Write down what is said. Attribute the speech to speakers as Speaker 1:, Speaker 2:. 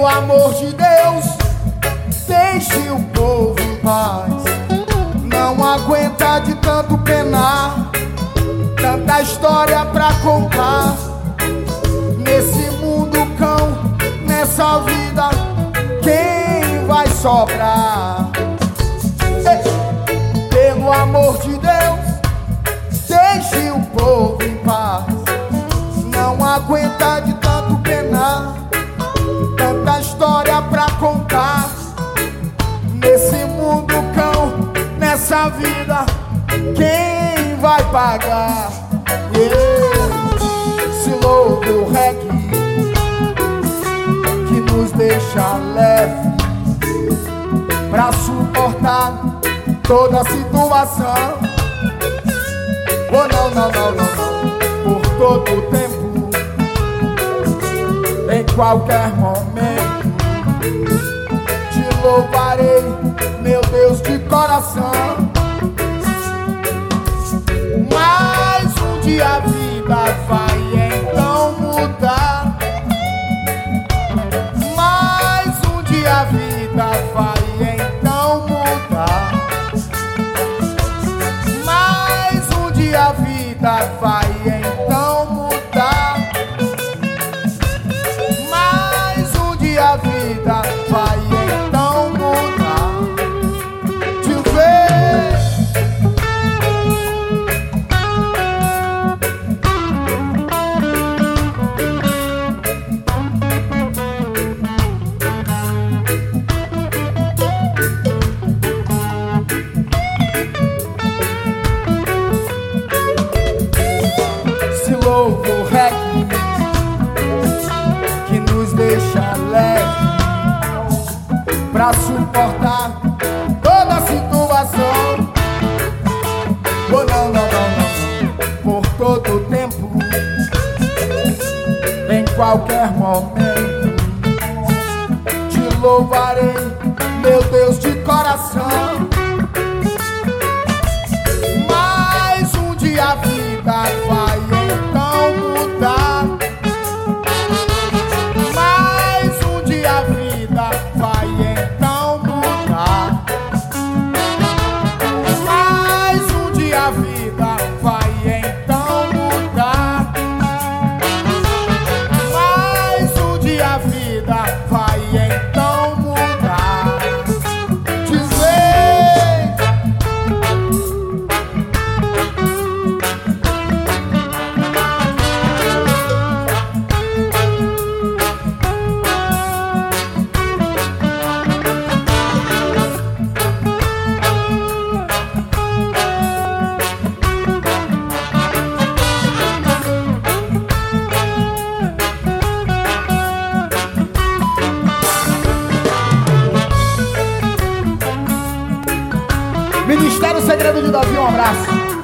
Speaker 1: Pelo amor de Deus, deixe o povo em paz. Não aguenta de tanto penar, tanta história pra contar. Nesse mundo cão, nessa vida, quem vai sobrar? Pelo amor de Deus, deixe o povo em paz. Não aguenta de tanto penar, tanta história pra contar. Nesse mundo cão, nessa vida, quem vai pagar? Se louve o reggae que nos deixa leve pra suportar toda a situação. Oh, não, não, não, não, não. Por todo o tempo, em qualquer momento, te louvarei, meu Deus, de coração. Mas um dia a vida vai então mudar. Mas um dia a vida vai então mudar. Mas um dia a vida vai então mudar. Mas um dia a vida vai então mudar. De vez. Se louva o reggae que nos deixa leve pra suportar toda a situação. Oh, não, não, não, não, por todo o tempo, em qualquer momento, te louvarei, meu Deus, de coração. Mas um dia a vida vai então mudar. Mas um dia a vida vai então mudar. Mas um dia a vida vai então mudar. Mas um dia a vida vai então mudar. Dizer. Ministério Segredo de Davi, um abraço.